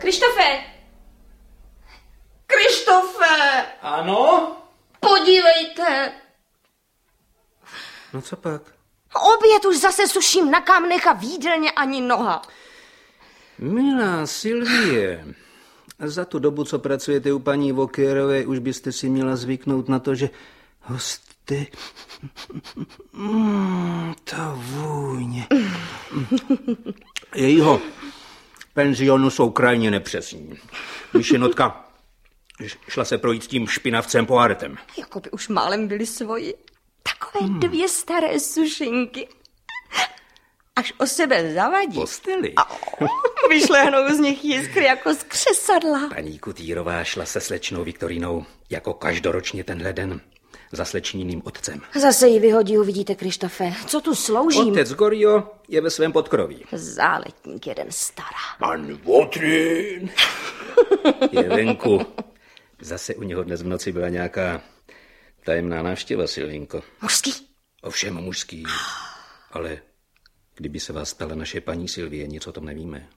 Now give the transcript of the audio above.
Krištofe! Krištofe! Ano? Podívejte! No co pak? Oběd už zase suším na kamnech a v jídelně ani noha. Milá Sylvie, za tu dobu, co pracujete u paní Walkerové, už byste si měla zvyknout na to, že hosty... ta vůně... jejího penzionu jsou krajně nepřesní. Myšlenotka šla se projít tím špinavcem po artem. Jako by už málem byli svoji. Takové 2 staré sušinky. Až o sebe zavadí. Posteli. A vyšlehnou z nich jiskry jako z křesadla. Paní Kutýrová šla se slečnou Viktorínou jako každoročně tenhle den za slečniným otcem. Zase ji vyhodí, uvidíte, Krištofe. Co tu sloužím? Otec Gorio je ve svém podkroví. Záletník jeden stará. Pan Votrin je venku. Zase u něho dnes v noci byla nějaká tajemná návštěva, Silvinko. Mužský? Ovšem mužský. Ale kdyby se vás ptala naše paní Sylvie, nic o tom nevíme.